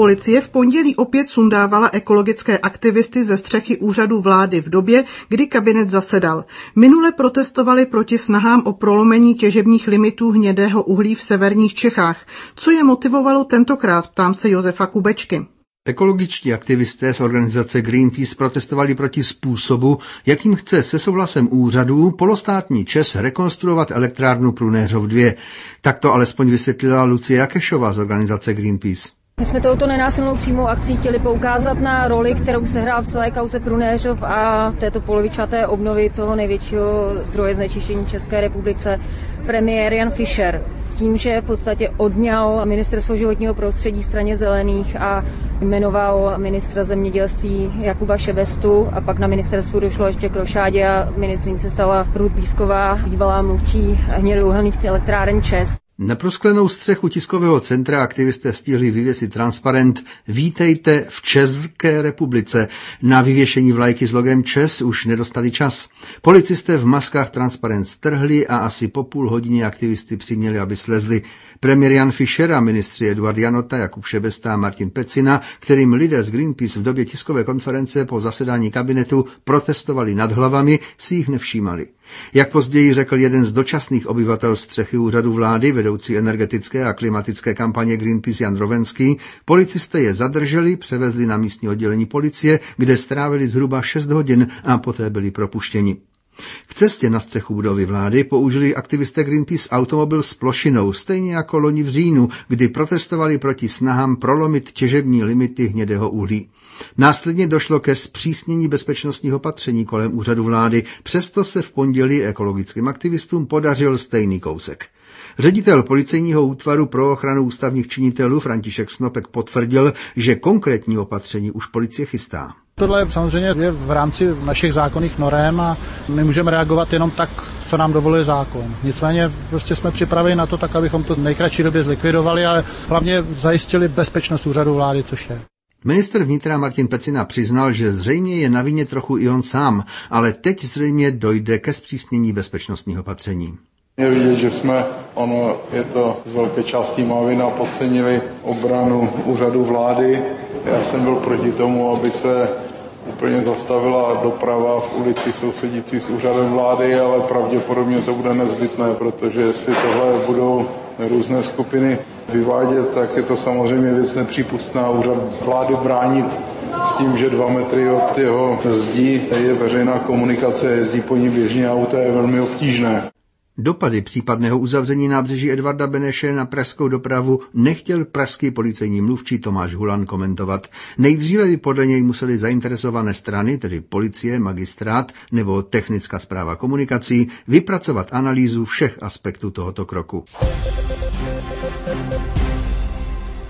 Policie v pondělí opět sundávala ekologické aktivisty ze střechy úřadu vlády v době, kdy kabinet zasedal. Minule protestovali proti snahám o prolomení těžebních limitů hnědého uhlí v severních Čechách. Co je motivovalo tentokrát, ptám se Josefa Kubečky. Ekologičtí aktivisté z organizace Greenpeace protestovali proti způsobu, jakým chce se souhlasem úřadů polostátní ČEZ rekonstruovat elektrárnu Prunéřov 2. Tak to alespoň vysvětlila Lucie Jakešová z organizace Greenpeace. My jsme touto nenásilnou přímou akcí chtěli poukázat na roli, kterou sehrál v celé kauze Prunéřov a této polovičaté obnovy toho největšího zdroje znečištění České republice premiér Jan Fischer. Tím, že v podstatě odňal ministerstvo životního prostředí straně zelených a jmenoval ministra zemědělství Jakuba Šebestu a pak na ministerstvu došlo ještě k rošádě a ministryní se stala Ruth Písková, bývalá mluvčí hnědouhelných elektráren ČEZ. Na prosklenou střechu tiskového centra aktivisté stihli vyvěsit transparent Vítejte v České republice. Na vyvěšení vlajky s logem ČEZ už nedostali čas. Policisté v maskách transparent strhli a asi po půl hodině aktivisty přiměli, aby slezli. Premiér Jan Fischer a ministři Eduard Janota, Jakub Šebesta a Martin Pecina, kterým lidé z Greenpeace v době tiskové konference po zasedání kabinetu protestovali nad hlavami, si jich nevšímali. Jak později řekl jeden z dočasných obyvatel střechy úřadu vlády, vedoucí energetické a klimatické kampaně Greenpeace Jan Rovenský, policisté je zadrželi, převezli na místní oddělení policie, kde strávili zhruba 6 hodin a poté byli propuštěni. K cestě na střechu budovy vlády použili aktivisté Greenpeace automobil s plošinou, stejně jako loni v říjnu, kdy protestovali proti snahám prolomit těžební limity hnědého uhlí. Následně došlo ke zpřísnění bezpečnostních opatření kolem úřadu vlády, přesto se v pondělí ekologickým aktivistům podařil stejný kousek. Ředitel policejního útvaru pro ochranu ústavních činitelů František Snopek potvrdil, že konkrétní opatření už policie chystá. Tohle samozřejmě je v rámci našich zákonných norem a my můžeme reagovat jenom tak, co nám dovoluje zákon. Nicméně prostě jsme připraveni na to tak, abychom to v nejkratší době zlikvidovali, ale hlavně zajistili bezpečnost úřadu vlády, což je. Ministr vnitra Martin Pecina přiznal, že zřejmě je na vině trochu i on sám, ale teď zřejmě dojde ke zpřísnění bezpečnostních opatření. Je vidět, že je to z velké části má vina, podcenili obranu úřadu vlády. Já jsem byl proti tomu, aby se úplně zastavila doprava v ulici sousedící s úřadem vlády, ale pravděpodobně to bude nezbytné, protože jestli tohle budou různé skupiny vyvádět, tak je to samozřejmě věc nepřípustná. Úřad vlády bránit s tím, že 2 metry od jeho zdi je veřejná komunikace, jezdí po ní běžně auta, je velmi obtížné. Dopady případného uzavření nábřeží Edvarda Beneše na pražskou dopravu nechtěl pražský policejní mluvčí Tomáš Hulan komentovat. Nejdříve by podle něj museli zainteresované strany, tedy policie, magistrát nebo technická správa komunikací, vypracovat analýzu všech aspektů tohoto kroku.